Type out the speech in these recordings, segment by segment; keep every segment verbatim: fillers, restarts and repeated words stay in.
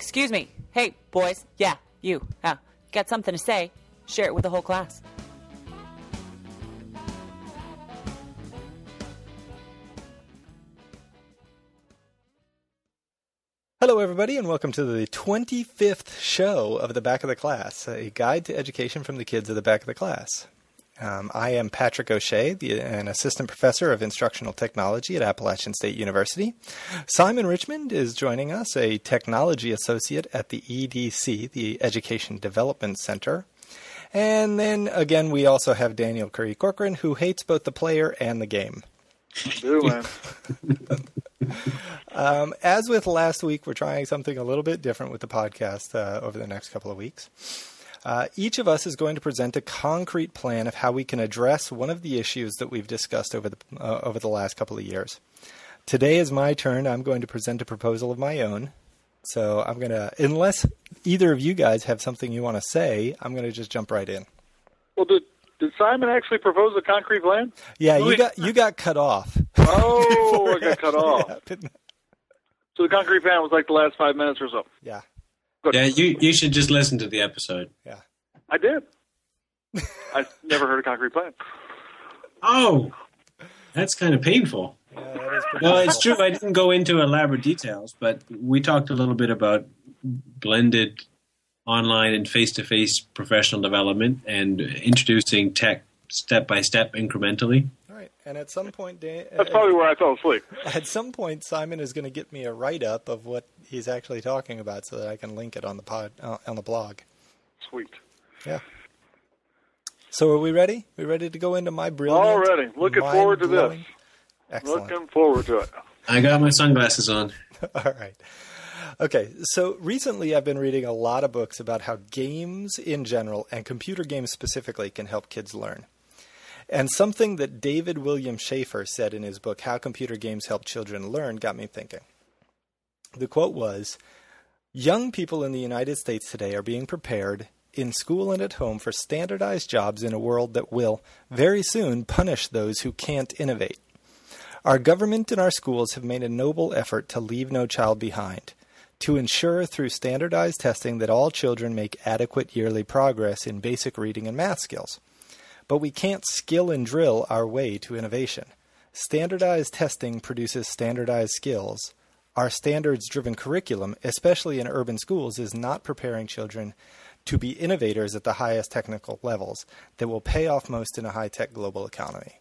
Excuse me. Hey, boys. Yeah, you. Uh, got something to say. Share it with the whole class. Hello, everybody, and welcome to the twenty-fifth show of The Back of the Class, a guide to education from the kids of the back of the class. Um, I am Patrick O'Shea, the, an assistant professor of instructional technology at Appalachian State University. Simon Richmond is joining us, a technology associate at the E D C, the Education Development Center. And then, again, we also have Daniel Curry Corcoran, who hates both the player and the game. Do, man. um, as with last week, we're trying something a little bit different with the podcast uh, over the next couple of weeks. Uh, each of us is going to present a concrete plan of how we can address one of the issues that we've discussed over the uh, over the last couple of years. Today is my turn. I'm going to present a proposal of my own. So I'm going to, unless either of you guys have something you want to say, I'm going to just jump right in. Well, did did Simon actually propose a concrete plan? Yeah, you got you got cut off. Oh, I got cut off. Happened. So the concrete plan was like the last five minutes or so. Yeah. Good. Yeah, you you should just listen to the episode. Yeah. I did. I never heard a concrete plan. Oh, that's kind of painful. Yeah, that is pretty Well, cool. it's true. I didn't go into elaborate details, but we talked a little bit about blended online and face-to-face professional development and introducing tech step-by-step incrementally. All right. And at some point, Dan, That's probably where I fell asleep. At some point, Simon is going to get me a write-up of what he's actually talking about, so that I can link it on the pod uh, on the blog. Sweet. Yeah. So, are we ready? We ready to go into my brilliant? All ready. Looking forward to this. mind-blowing- Excellent. Looking forward to it. I got my sunglasses on. All right. Okay. So recently, I've been reading a lot of books about how games in general and computer games specifically can help kids learn. And something that David William Schaefer said in his book, How Computer Games Help Children Learn, got me thinking. The quote was, "Young people in the United States today are being prepared in school and at home for standardized jobs in a world that will, very soon, punish those who can't innovate. Our government and our schools have made a noble effort to leave no child behind, to ensure through standardized testing that all children make adequate yearly progress in basic reading and math skills. But we can't skill and drill our way to innovation. Standardized testing produces standardized skills. Our standards-driven curriculum, especially in urban schools, is not preparing children to be innovators at the highest technical levels that will pay off most in a high-tech global economy."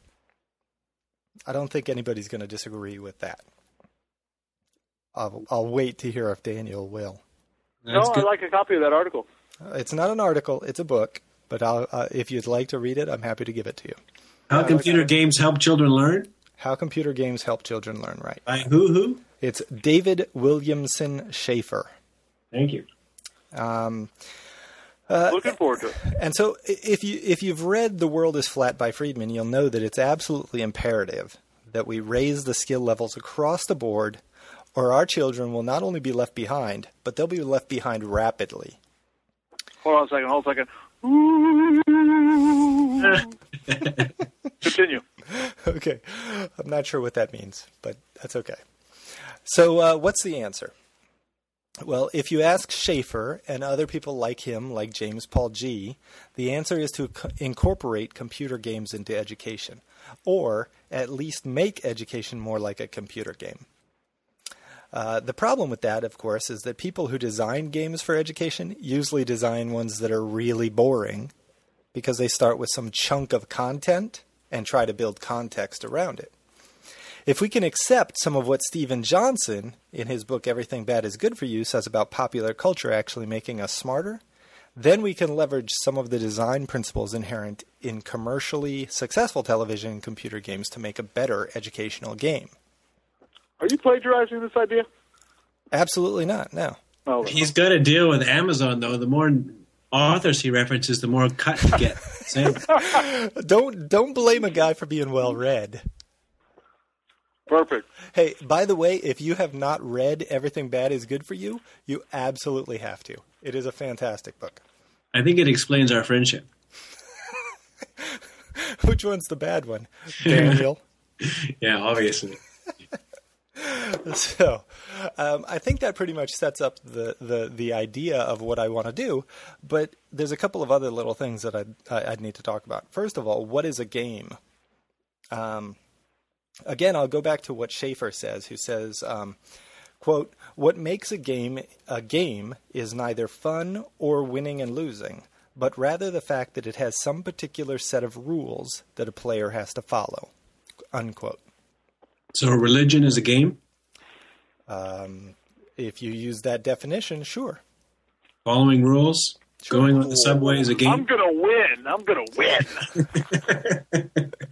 I don't think anybody's going to disagree with that. I'll, I'll wait to hear if Daniel will. That's no, good. I'd like a copy of that article. Uh, It's not an article, it's a book, but I'll, uh, if you'd like to read it, I'm happy to give it to you. How computer games help children learn? How Computer Games Help Children Learn, right? By who? Who? It's David Williamson Schaefer. Thank you. Um, Looking forward to it. and so if, you, if you've read The World is Flat by Friedman, you'll know that it's absolutely imperative that we raise the skill levels across the board, or our children will not only be left behind, but they'll be left behind rapidly. Hold on a second. Hold on a second. Continue. Okay. I'm not sure what that means, but that's okay. So uh, what's the answer? Well, if you ask Schaefer and other people like him, like James Paul Gee, the answer is to co- incorporate computer games into education, or at least make education more like a computer game. Uh, the problem with that, of course, is that people who design games for education usually design ones that are really boring because they start with some chunk of content and try to build context around it. If we can accept some of what Steven Johnson, in his book Everything Bad is Good for You, says about popular culture actually making us smarter, then we can leverage some of the design principles inherent in commercially successful television and computer games to make a better educational game. Are you plagiarizing this idea? Absolutely not, no. Oh, He's got to deal with Amazon, though. The more authors he references, the more cut he gets. Same. Don't don't blame a guy for being well read. perfect. Hey, by the way, if you have not read Everything Bad is Good for You, you absolutely have to. It is a fantastic book. I think it explains our friendship. Which one's the bad one? Daniel? Yeah, obviously. So um, I think that pretty much sets up the, the, the idea of what I want to do, but there's a couple of other little things that I'd, I'd need to talk about. First of all, what is a game? Um, again, I'll go back to what Schaefer says, who says, um, quote, "What makes a game a game is neither fun or winning and losing, but rather the fact that it has some particular set of rules that a player has to follow," unquote. So religion is a game? Um, if you use that definition, sure. Following rules? Sure. Going on the subway is a game? I'm gonna win. I'm gonna win.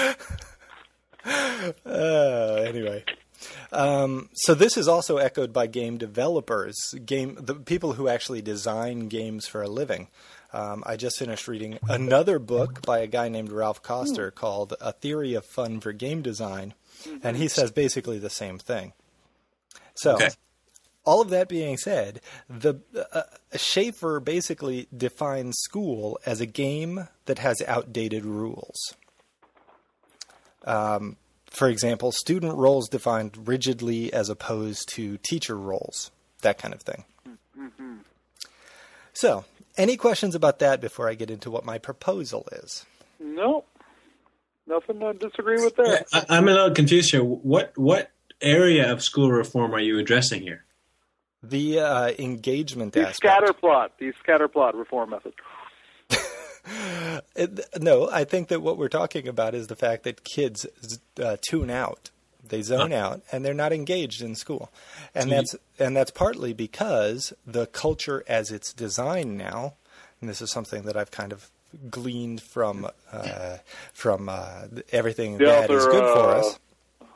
uh, anyway. Um, so this is also echoed by game developers, game the people who actually design games for a living. Um, I just finished reading another book by a guy named Ralph Koster called A Theory of Fun for Game Design, and he says basically the same thing. So, okay. All of that being said, the uh, Schaefer basically defines school as a game that has outdated rules. Um, for example, student roles defined rigidly as opposed to teacher roles, that kind of thing. Mm-hmm. So, any questions about that before I get into what my proposal is? No, nothing to disagree with there. I, I'm a little confused here. What what area of school reform are you addressing here? The uh, engagement The aspect. scatter plot, the scatter plot reform method. It, no, I think that what we're talking about is the fact that kids uh, tune out. They zone huh. out, and they're not engaged in school. And so that's you... and that's partly because the culture as it's designed now, and this is something that I've kind of gleaned from uh, from uh, everything the that author, is good for uh... us.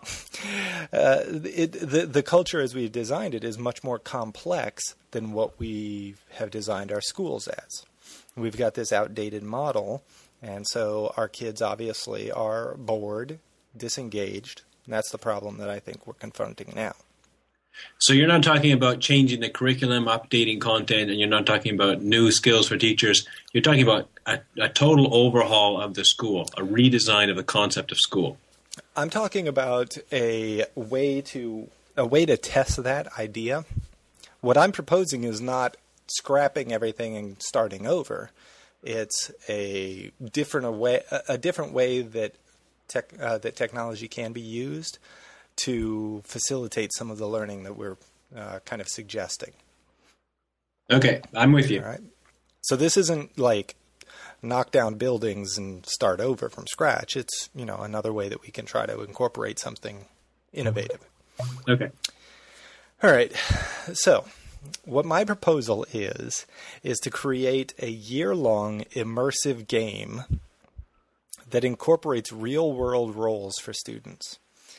Uh, it, the the culture as we've designed it is much more complex than what we have designed our schools as. We've got this outdated model, and so our kids obviously are bored, disengaged, and that's the problem that I think we're confronting now. So you're not talking about changing the curriculum, updating content, and you're not talking about new skills for teachers. You're talking about a, a total overhaul of the school, a redesign of the concept of school. I'm talking about a way to a way to test that idea. What I'm proposing is not scrapping everything and starting over. It's a different way a different way that tech, uh, that technology can be used to facilitate some of the learning that we're uh, kind of suggesting. Okay, I'm with you. All right. So this isn't like knock down buildings and start over from scratch. It's, you know, another way that we can try to incorporate something innovative. Okay. All right. So what my proposal is, is to create a year-long immersive game that incorporates real-world roles for students.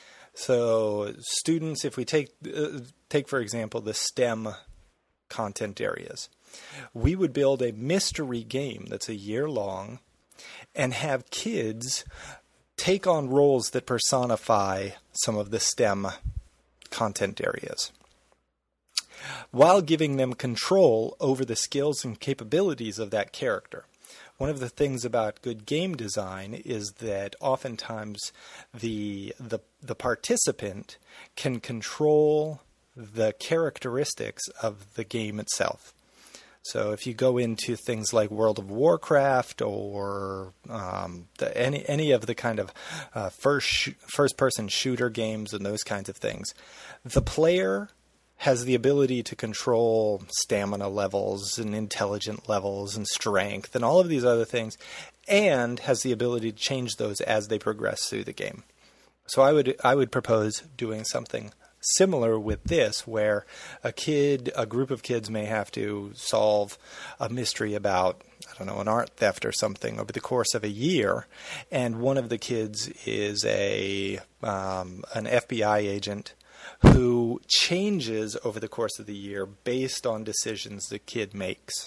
So students, if we take, uh, take for example, the STEM content areas, we would build a mystery game that's a year long and have kids take on roles that personify some of the STEM content areas, while giving them control over the skills and capabilities of that character. One of the things about good game design is that oftentimes the the, the participant can control the characteristics of the game itself. So if you go into things like World of Warcraft or um, the, any any of the kind of uh, first sh- first person shooter games and those kinds of things, the player has the ability to control stamina levels and intelligence levels and strength and all of these other things, and has the ability to change those as they progress through the game. So I would I would propose doing something similar with this, where a kid, a group of kids may have to solve a mystery about, I don't know, an art theft or something over the course of a year, and one of the kids is a um, an F B I agent who changes over the course of the year based on decisions the kid makes.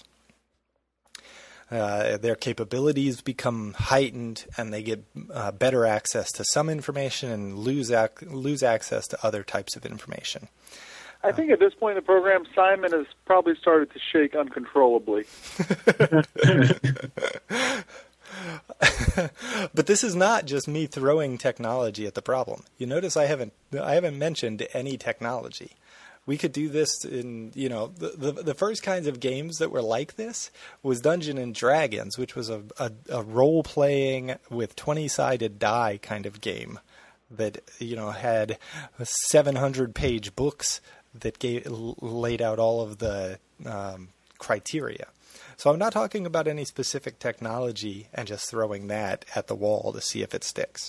Uh, their capabilities become heightened, and they get uh, better access to some information and lose ac- lose access to other types of information. I think at this point in the program, Simon has probably started to shake uncontrollably. But this is not just me throwing technology at the problem. You notice I haven't I haven't mentioned any technology. We could do this in, you know, the, the, the first kinds of games that were like this was Dungeons and Dragons, which was a, a, a role-playing with twenty-sided die kind of game that, you know, had seven hundred page books that gave, laid out all of the um, criteria. So I'm not talking about any specific technology and just throwing that at the wall to see if it sticks.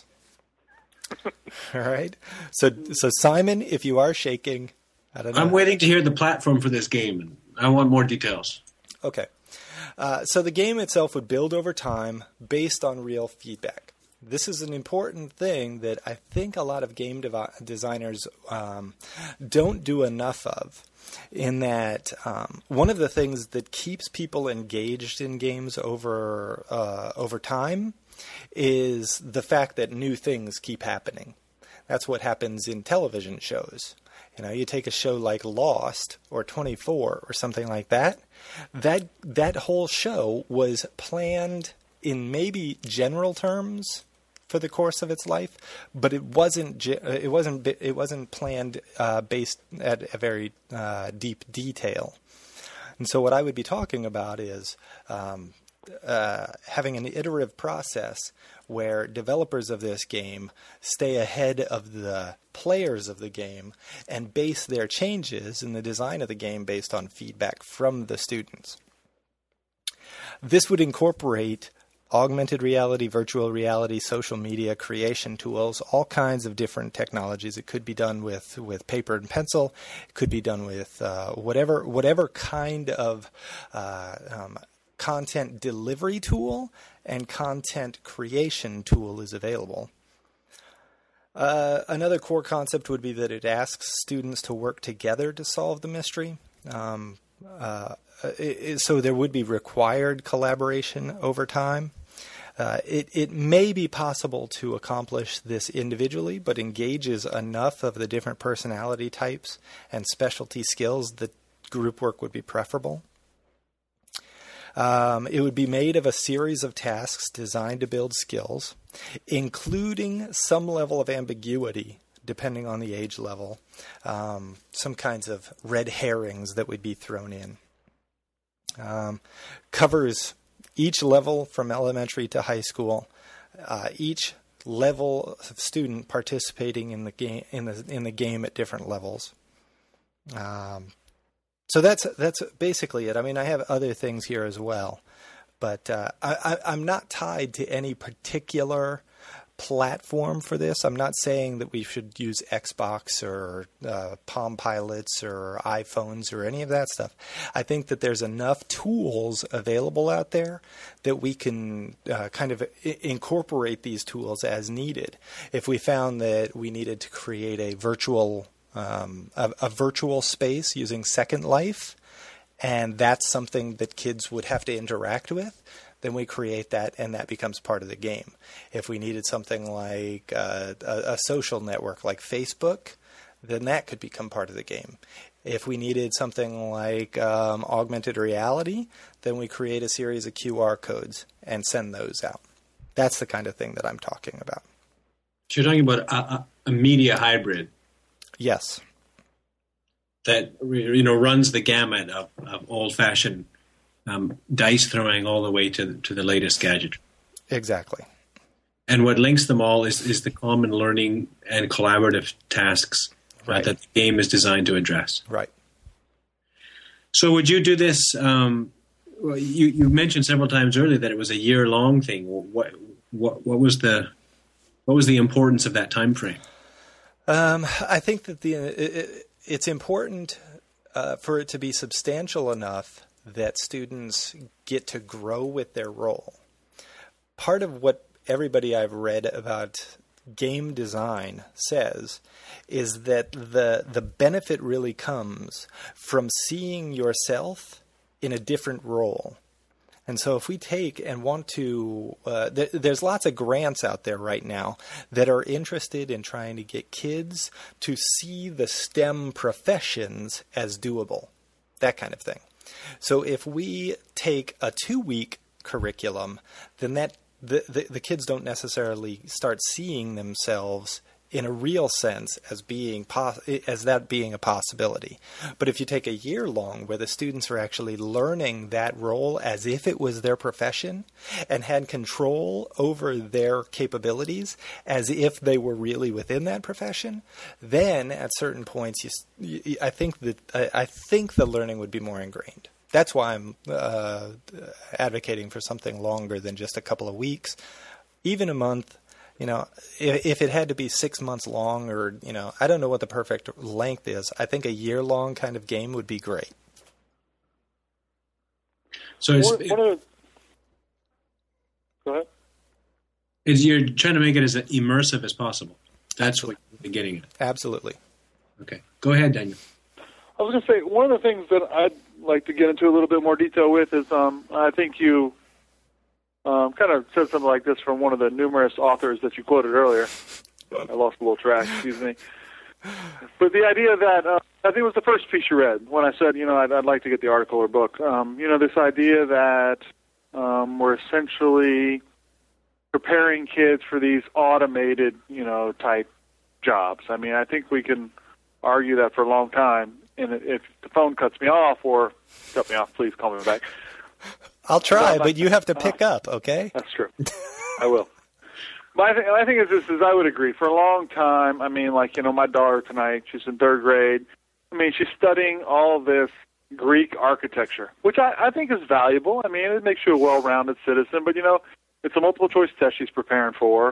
All right? So, so Simon, if you are shaking... I don't know. I'm waiting to hear the platform for this game. I want more details. Okay. Uh, so the game itself would build over time based on real feedback. This is an important thing that I think a lot of game dev- designers um, don't do enough of, in that um, one of the things that keeps people engaged in games over uh, over time is the fact that new things keep happening. That's what happens in television shows. You know, you take a show like Lost or twenty-four or something like that, that that whole show was planned in maybe general terms for the course of its life, but it wasn't it wasn't it wasn't planned uh, based at a very uh, deep detail. And so what I would be talking about is um, uh, having an iterative process where developers of this game stay ahead of the players of the game and base their changes in the design of the game based on feedback from the students. This would incorporate augmented reality, virtual reality, social media, creation tools, all kinds of different technologies. It could be done with, with paper and pencil. It could be done with uh, whatever whatever kind of uh, um, content delivery tool and content creation tool is available. Uh, another core concept would be that it asks students to work together to solve the mystery. Um, uh, it, it, so there would be required collaboration over time. Uh, it, it may be possible to accomplish this individually, but engages enough of the different personality types and specialty skills that group work would be preferable. Um, it would be made of a series of tasks designed to build skills, including some level of ambiguity, depending on the age level, um, some kinds of red herrings that would be thrown in. Um, covers each level from elementary to high school, uh, each level of student participating in the game in the in the game at different levels. Um, So that's that's basically it. I mean, I have other things here as well, but uh, I, I'm not tied to any particular platform for this. I'm not saying that we should use Xbox or uh, Palm Pilots or iPhones or any of that stuff. I think that there's enough tools available out there that we can uh, kind of I- incorporate these tools as needed. If we found that we needed to create a virtual Um, a, a virtual space using Second Life, and that's something that kids would have to interact with, then we create that and that becomes part of the game. If we needed something like uh, a, a social network like Facebook, then that could become part of the game. If we needed something like um, augmented reality, then we create a series of Q R codes and send those out. That's the kind of thing that I'm talking about. So you're talking about a, a media hybrid. Yes. That, you know, runs the gamut of, of old-fashioned um, dice throwing all the way to to the latest gadget. Exactly. And what links them all is, is the common learning and collaborative tasks right. uh, that the game is designed to address. Right. So would you do this? Um, well, you, you mentioned several times earlier that it was a year-long thing. What what what was the what was the importance of that time frame? Um, I think that the it, it's important uh, for it to be substantial enough that students get to grow with their role. Part of what everybody I've read about game design says is that the the benefit really comes from seeing yourself in a different role. And so if we take and want to, uh, th- there's lots of grants out there right now that are interested in trying to get kids to see the STEM professions as doable, that kind of thing. So if we take a two-week curriculum, then that the, the the kids don't necessarily start seeing themselves in a real sense as being pos- as that being a possibility. But if you take a year long where the students are actually learning that role as if it was their profession and had control over their capabilities as if they were really within that profession, then at certain points, you, you, I think that I, I think the learning would be more ingrained. That's why I'm uh, advocating for something longer than just a couple of weeks, even a month. You know, if, if it had to be six months long or, you know, I don't know what the perfect length is. I think a year-long kind of game would be great. So it's, One, one of the, go ahead. is you're trying to make it as immersive as possible. That's Absolutely. what you're getting at. Absolutely. Okay. Go ahead, Daniel. I was going to say, one of the things that I'd like to get into a little bit more detail with is um, I think you um, kind of said something like this from one of the numerous authors that you quoted earlier. I lost a little track, excuse me. But the idea that, uh, I think it was the first piece you read when I said, you know, I'd, I'd like to get the article or book. Um, you know, this idea that um, we're essentially preparing kids for these automated, you know, type jobs. I mean, I think we can argue that for a long time. And if the phone cuts me off or cut me off, please call me back. I'll try, No, but you have to pick uh, up, okay? That's true. I will. My thing, my thing is this, is I would agree. For a long time, I mean, like, you know, my daughter tonight, she's in third grade. I mean, she's studying all this Greek architecture, which I, I think is valuable. I mean, it makes you a well-rounded citizen. But, you know, it's a multiple-choice test she's preparing for.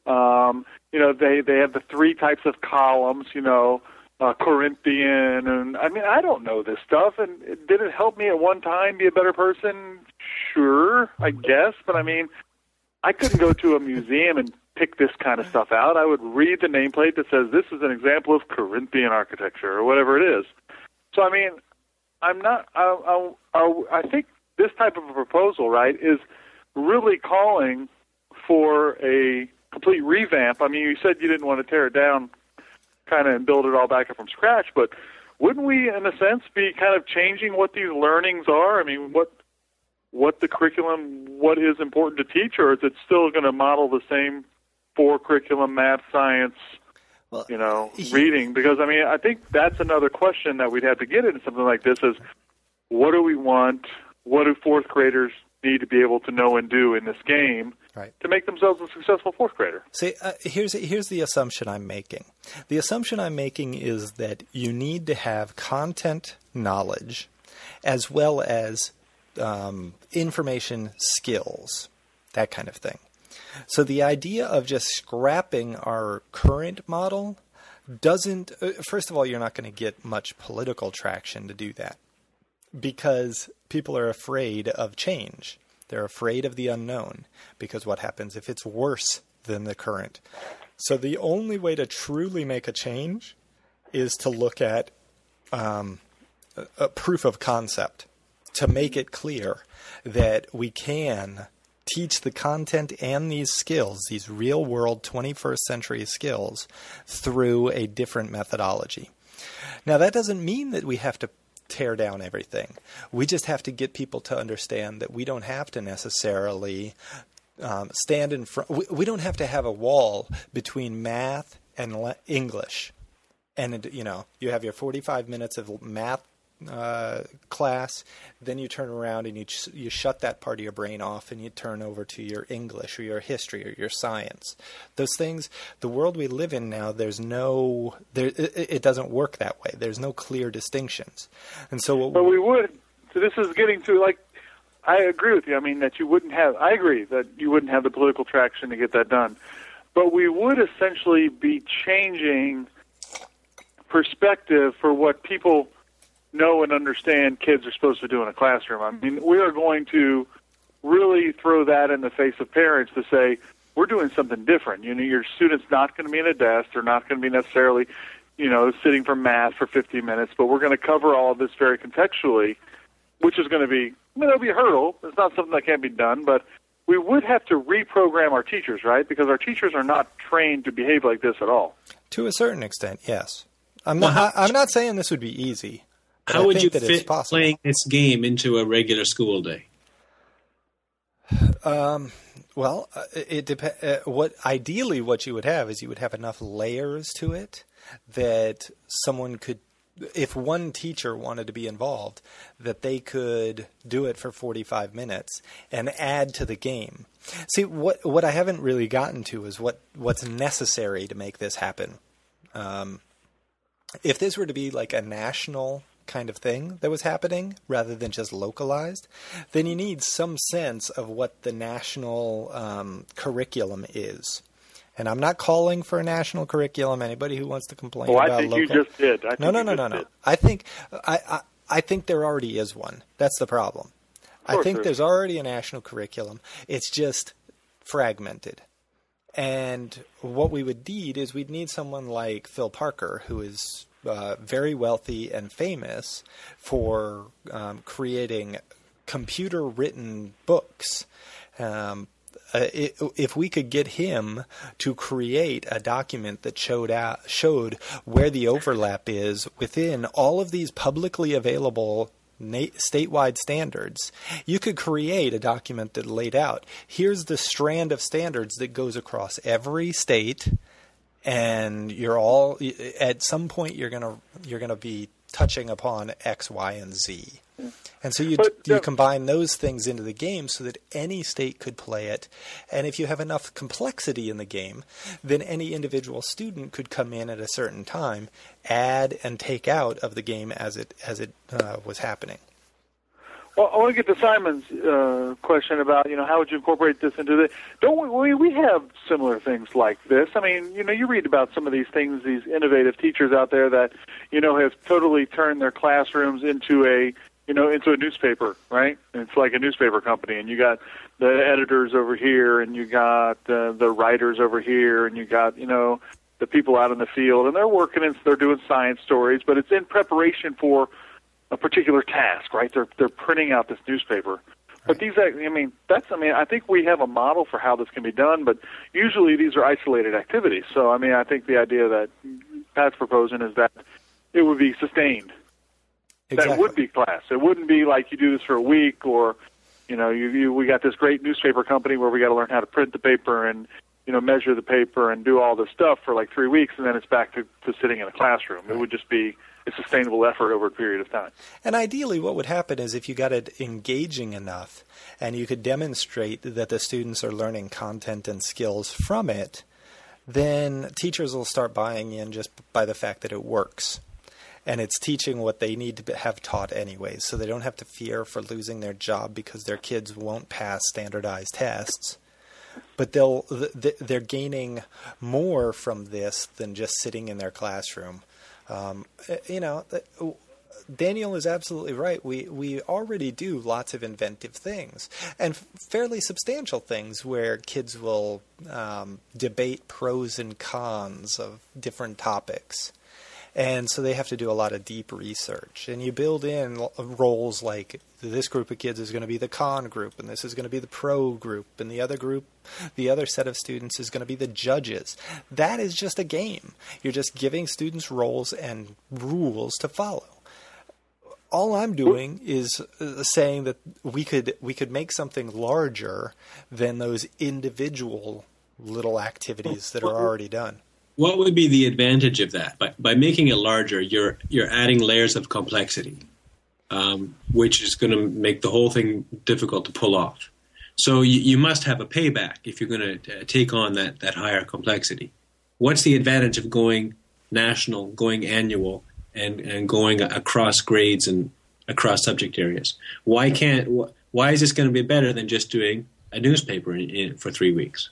Um, you know, they, they have the three types of columns, you know, Uh, Corinthian, and I mean, I don't know this stuff, and it, did it help me at one time be a better person? Sure, I guess, but I mean, I couldn't go to a museum and pick this kind of stuff out. I would read the nameplate that says this is an example of Corinthian architecture, or whatever it is. So, I mean, I'm not, I, I, I, I think this type of a proposal, right, is really calling for a complete revamp. I mean, you said you didn't want to tear it down kind of and build it all back up from scratch, but wouldn't we, in a sense, be kind of changing what these learnings are? I mean, what what the curriculum, what is important to teach, or is it still going to model the same four curriculum, math, science, well, you know, he, reading? Because, I mean, I think that's another question that we'd have to get into something like this is, what do we want, what do fourth graders need to be able to know and do in this game right. to make themselves a successful fourth grader? See, uh, here's here's the assumption I'm making. The assumption I'm making is that you need to have content knowledge as well as um, information skills, that kind of thing. So the idea of just scrapping our current model doesn't, uh, first of all, you're not going to get much political traction to do that, because people are afraid of change. They're afraid of the unknown, because what happens if it's worse than the current? So the only way to truly make a change is to look at um, a, a proof of concept, to make it clear that we can teach the content and these skills, these real-world twenty-first century skills, through a different methodology. Now, that doesn't mean that we have to tear down everything. We just have to get people to understand that we don't have to necessarily um, stand in front. We, we don't have to have a wall between math and le- English. And, you know, you have your forty-five minutes of math uh, class, then you turn around and you ch- you shut that part of your brain off and you turn over to your English or your history or your science. Those things, the world we live in now, there's no, there, it, it doesn't work that way. There's no clear distinctions. And so what But we would, so this is getting to, like, I agree with you. I mean, that you wouldn't have, I agree that you wouldn't have the political traction to get that done. But we would essentially be changing perspective for what people know and understand kids are supposed to do in a classroom. I mean, we are going to really throw that in the face of parents to say, we're doing something different. You know, your student's not going to be in a desk. They're not going to be necessarily, you know, sitting for math for fifteen minutes, but we're going to cover all of this very contextually, which is going to be, I mean, it'll be a hurdle. It's not something that can't be done, but we would have to reprogram our teachers, right? Because our teachers are not trained to behave like this at all. To a certain extent, yes. I'm not, well, how, I'm not saying this would be easy. How I would you that fit playing this game into a regular school day? Um, Well, uh, it dep- uh, what ideally what you would have is you would have enough layers to it that someone could, if one teacher wanted to be involved, that they could do it for forty-five minutes and add to the game. See, what what I haven't really gotten to is what, what's necessary to make this happen. Um, if this were to be like a national kind of thing that was happening rather than just localized, then you need some sense of what the national um, curriculum is. And I'm not calling for a national curriculum. Anybody who wants to complain oh, about I think local... you just did. I think no, no, you no, just no, no. did. I think I, I I think there already is one. That's the problem. I think there there's already a national curriculum. It's just fragmented. And what we would need is we'd need someone like Phil Parker, who is uh, very wealthy and famous for um, creating computer-written books. Um, uh, it, if we could get him to create a document that showed out, showed where the overlap is within all of these publicly available na- statewide standards, you could create a document that laid out, here's the strand of standards that goes across every state, and you're all at some point you're gonna you're gonna be touching upon X, Y, and Z. And so you But, uh, you combine those things into the game so that any state could play it. And if you have enough complexity in the game, then any individual student could come in at a certain time, add and take out of the game as it as it uh, was happening. Well, I want to get to Simon's uh, question about, you know, how would you incorporate this into the... Don't we, we have similar things like this. I mean, you know, you read about some of these things, these innovative teachers out there that, you know, have totally turned their classrooms into a, you know, into a newspaper, right? It's like a newspaper company, and you got the editors over here, and you got uh, the writers over here, and you got, you know, the people out in the field, and they're working and they're doing science stories, but it's in preparation for a particular task, right? They're they're printing out this newspaper. But these, I mean, that's, I mean, I think we have a model for how this can be done, but usually these are isolated activities. So, I mean, I think the idea that Pat's proposing is that it would be sustained. Exactly. That would be class. It wouldn't be like you do this for a week, or, you know, you, you we got this great newspaper company where we got to learn how to print the paper and, you know, measure the paper and do all this stuff for like three weeks, and then it's back to, to sitting in a classroom. It would just be a sustainable effort over a period of time. And ideally what would happen is if you got it engaging enough and you could demonstrate that the students are learning content and skills from it, then teachers will start buying in just by the fact that it works. And it's teaching what they need to have taught anyways, so they don't have to fear for losing their job because their kids won't pass standardized tests. But they'll they're gaining more from this than just sitting in their classroom. Um, you know, Daniel is absolutely right. We we already do lots of inventive things and fairly substantial things where kids will um, debate pros and cons of different topics. And so they have to do a lot of deep research. And you build in roles like this group of kids is going to be the con group, and this is going to be the pro group, and the other group, the other set of students is going to be the judges. That is just a game. You're just giving students roles and rules to follow. All I'm doing is saying that we could we could make something larger than those individual little activities that are already done. What would be the advantage of that? By, by making it larger, you're you're adding layers of complexity, um, which is going to make the whole thing difficult to pull off. So you, you must have a payback if you're going to take on that, that higher complexity. What's the advantage of going national, going annual, and, and going across grades and across subject areas? Why can't? Why is this going to be better than just doing a newspaper in, in, for three weeks?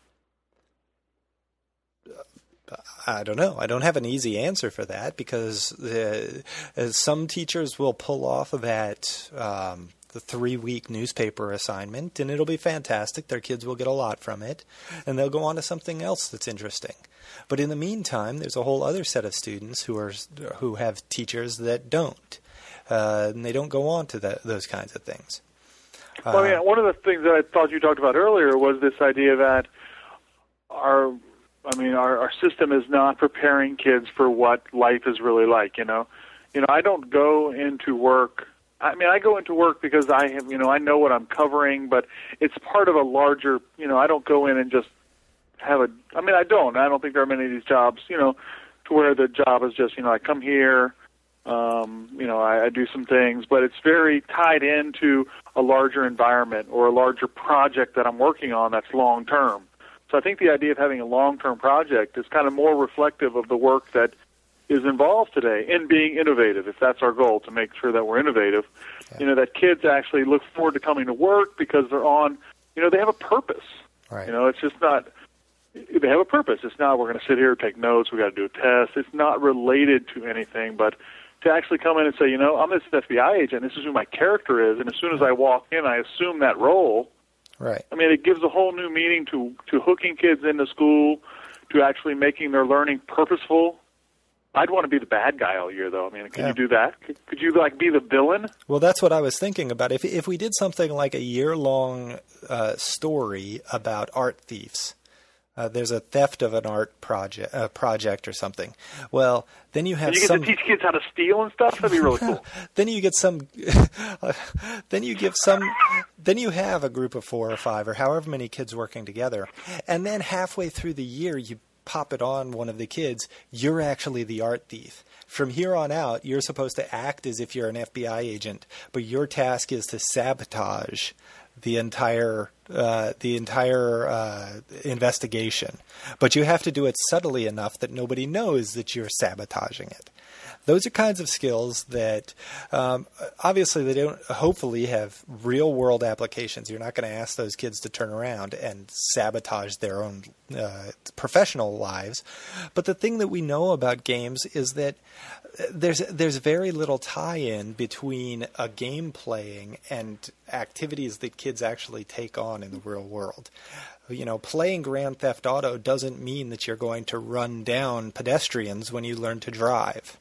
I don't know. I don't have an easy answer for that because uh, some teachers will pull off of that um, the three-week newspaper assignment, and it'll be fantastic. Their kids will get a lot from it, and they'll go on to something else that's interesting. But in the meantime, there's a whole other set of students who are who have teachers that don't, uh, and they don't go on to that, those kinds of things. Uh, well, yeah, one of the things that I thought you talked about earlier was this idea that our I mean, our, our system is not preparing kids for what life is really like, you know. You know, I don't go into work I mean, I go into work because I have, you know, I know what I'm covering, but it's part of a larger, you know, I don't go in and just have a, I mean, I don't. I don't think there are many of these jobs, you know, to where the job is just, you know, I come here, um, you know, I, I do some things, but it's very tied into a larger environment or a larger project that I'm working on that's long term. So I think the idea of having a long-term project is kind of more reflective of the work that is involved today in being innovative, if that's our goal, to make sure that we're innovative. Yeah. You know, that kids actually look forward to coming to work because they're on, you know, they have a purpose. Right. You know, it's just not, they have a purpose. It's not we're going to sit here and take notes, we got to do a test. It's not related to anything, but to actually come in and say, you know, I'm this F B I agent, this is who my character is, and as soon as I walk in, I assume that role. Right. I mean, it gives a whole new meaning to, to hooking kids into school, to actually making their learning purposeful. I'd want to be the bad guy all year, though. I mean, can yeah. you do that? Could, could you, like, be the villain? Well, that's what I was thinking about. If if we did something like a year-long uh, story about art thieves, uh, there's a theft of an art project uh, project or something. Well, then you have and you get some... to teach kids how to steal and stuff? That'd be really cool. Then you get some... uh, then you give some... Then you have a group of four or five or however many kids working together, and then halfway through the year you pop it on one of the kids, you're actually the art thief. From here on out, you're supposed to act as if you're an F B I agent, but your task is to sabotage the entire uh, the entire uh, investigation. But you have to do it subtly enough that nobody knows that you're sabotaging it. Those are kinds of skills that um, obviously they don't hopefully have real world applications. You're not going to ask those kids to turn around and sabotage their own uh, professional lives. But the thing that we know about games is that there's there's very little tie-in between a game playing and activities that kids actually take on in the real world. You know, playing Grand Theft Auto doesn't mean that you're going to run down pedestrians when you learn to drive.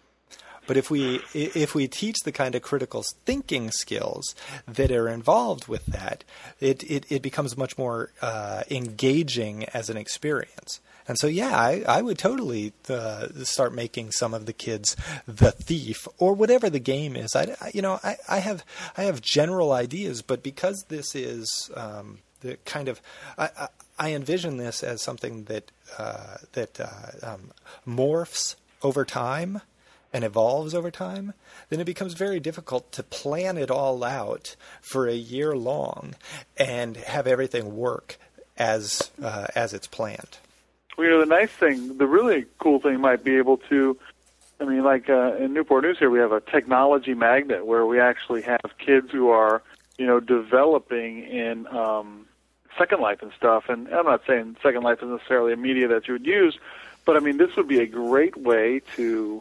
But if we if we teach the kind of critical thinking skills that are involved with that, it it, it becomes much more uh, engaging as an experience. And so, yeah, I, I would totally uh, start making some of the kids the thief or whatever the game is. I, you know, I, I have I have general ideas, but because this is um, the kind of I, I, I envision this as something that uh, that uh, um, morphs over time and evolves over time, then it becomes very difficult to plan it all out for a year long and have everything work as uh, as it's planned. Well, you know, the nice thing, the really cool thing might be able to, I mean, like uh, in Newport News here, we have a technology magnet where we actually have kids who are, you know, developing in um, Second Life and stuff. And I'm not saying Second Life is necessarily a media that you would use, but I mean, this would be a great way to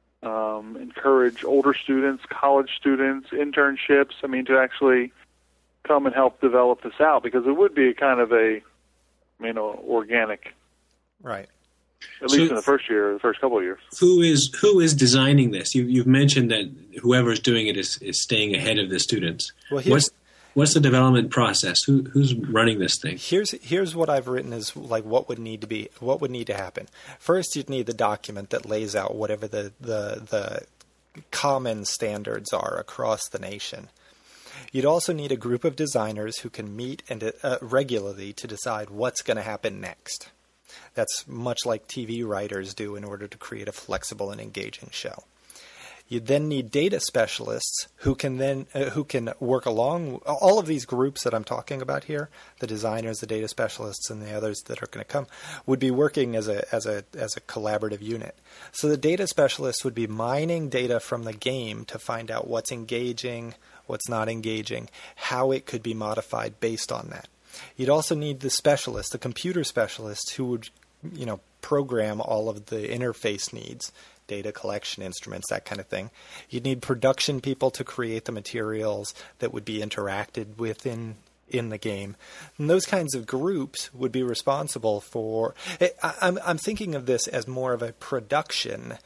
um, encourage older students, college students, internships, I mean, to actually come and help develop this out, because it would be kind of a, you know, organic. Right. At So- least in the first year, the first couple of years. Who is who is designing this? You, you've mentioned that whoever's doing it is, is staying ahead of the students. Well, here's- what's what's the development process? Who who's running this thing? Here's here's what I've written is like what would need to be what would need to happen. First, you'd need the document that lays out whatever the the, the common standards are across the nation. You'd also need a group of designers who can meet and uh, regularly to decide what's going to happen next. That's much like T V writers do in order to create a flexible and engaging show. You then need data specialists who can then uh, who can work along all of these groups that I'm talking about here. The designers, the data specialists, and the others that are going to come would be working as a as a as a collaborative unit. So the data specialists would be mining data from the game to find out what's engaging, what's not engaging, how it could be modified based on that. You'd also need the specialist, the computer specialist, who would, you know, program all of the interface needs, data collection instruments, that kind of thing. You'd need production people to create the materials that would be interacted with in, in the game. And those kinds of groups would be responsible for... I, I'm, I'm thinking of this as more of a production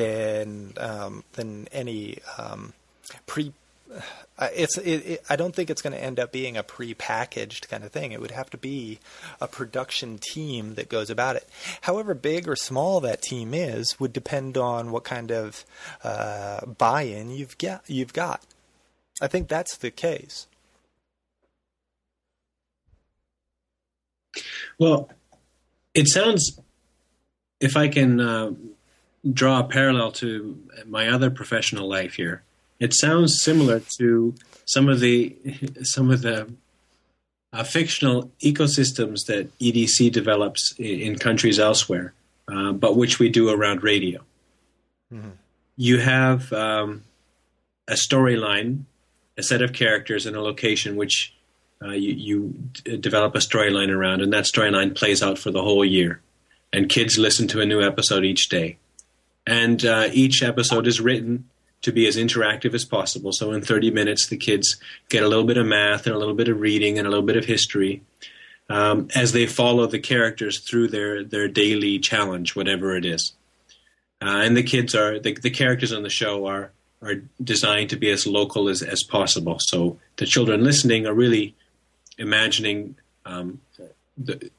than, um, than any um, pre... Uh, it's. It, it, I don't think it's going to end up being a pre-packaged kind of thing. It would have to be a production team that goes about it. However big or small that team is would depend on what kind of uh, buy-in you've got. You've got. I think that's the case. Well, it sounds, if I can uh, draw a parallel to my other professional life here, it sounds similar to some of the some of the uh, fictional ecosystems that E D C develops in, in countries elsewhere, uh, but which we do around radio. Mm-hmm. You have um, a storyline, a set of characters, and a location which uh, you, you d- develop a storyline around, and that storyline plays out for the whole year. And kids listen to a new episode each day. And uh, each episode is written to be as interactive as possible. So in thirty minutes, the kids get a little bit of math and a little bit of reading and a little bit of history um, as they follow the characters through their, their daily challenge, whatever it is. Uh, and the kids are, the, the characters on the show are are designed to be as local as, as possible. So the children listening are really imagining um, the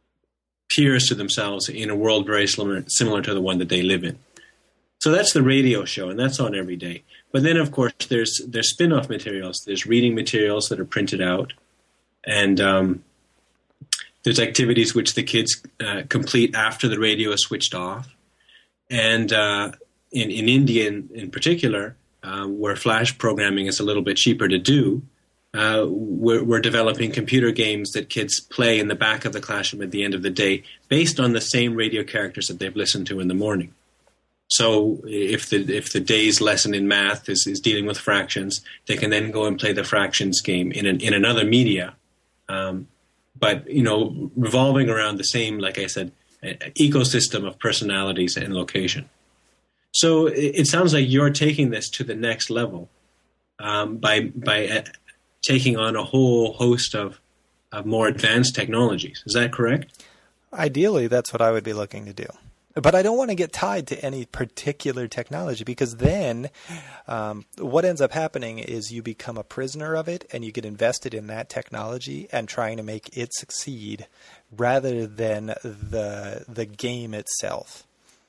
peers to themselves in a world very similar, similar to the one that they live in. So that's the radio show, and that's on every day. But then, of course, there's there's spin-off materials. There's reading materials that are printed out, and um, there's activities which the kids uh, complete after the radio is switched off. And uh, in, in India, in, in particular, uh, where flash programming is a little bit cheaper to do, uh, we're, we're developing computer games that kids play in the back of the classroom at the end of the day based on the same radio characters that they've listened to in the morning. So if the if the day's lesson in math is, is dealing with fractions, they can then go and play the fractions game in an, in another media. Um, but, you know, revolving around the same, like I said, ecosystem of personalities and location. So it, it sounds like you're taking this to the next level um, by by uh, taking on a whole host of, of more advanced technologies. Is that correct? Ideally, that's what I would be looking to do. But I don't want to get tied to any particular technology, because then um, what ends up happening is you become a prisoner of it and you get invested in that technology and trying to make it succeed rather than the the game itself.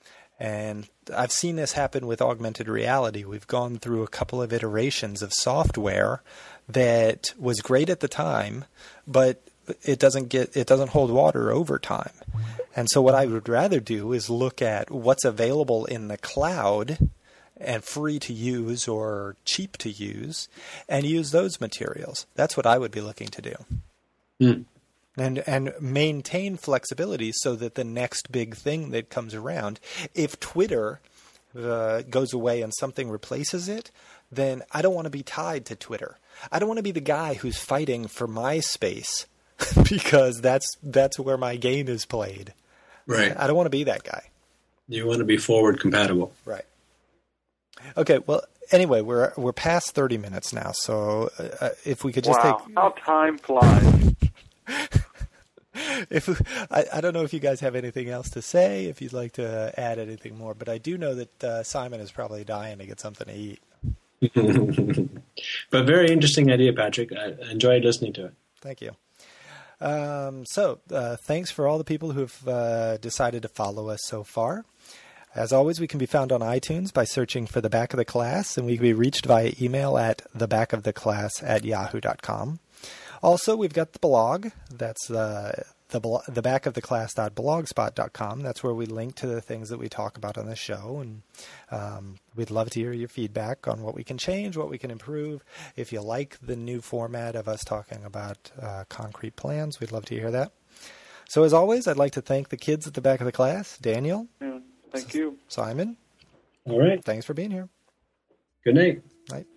And I've seen this happen with augmented reality. We've gone through a couple of iterations of software that was great at the time, but it doesn't get it doesn't hold water over time. And so what I would rather do is look at what's available in the cloud and free to use or cheap to use and use those materials. That's what I would be looking to do. Mm. And and maintain flexibility so that the next big thing that comes around, if Twitter uh, goes away and something replaces it, then I don't want to be tied to Twitter. I don't want to be the guy who's fighting for MySpace because that's that's where my game is played. Right. I don't want to be that guy. You want to be forward compatible. Right. Okay. Well, anyway, we're we're past thirty minutes now, so uh, if we could just wow, take how time flies. if I, I don't know if you guys have anything else to say, if you'd like to add anything more, but I do know that uh, Simon is probably dying to get something to eat. But very interesting idea, Patrick. I enjoyed listening to it. Thank you. Um, so uh, thanks for all the people who have uh, decided to follow us so far. As always, we can be found on iTunes by searching for The Back of the Class, and we can be reached via email at thebackoftheclass at yahoo dot com. Also, we've got the blog. That's uh, the blo- the back of the class dot blogspot dot com. That's where we link to the things that we talk about on the show, and um, we'd love to hear your feedback on what we can change, what we can improve. If you like the new format of us talking about uh, concrete plans, we'd love to hear that. So as always, I'd like to thank the kids at the back of the class. Daniel. Yeah, thank you. Simon. All right. Thanks for being here. Good night. Night.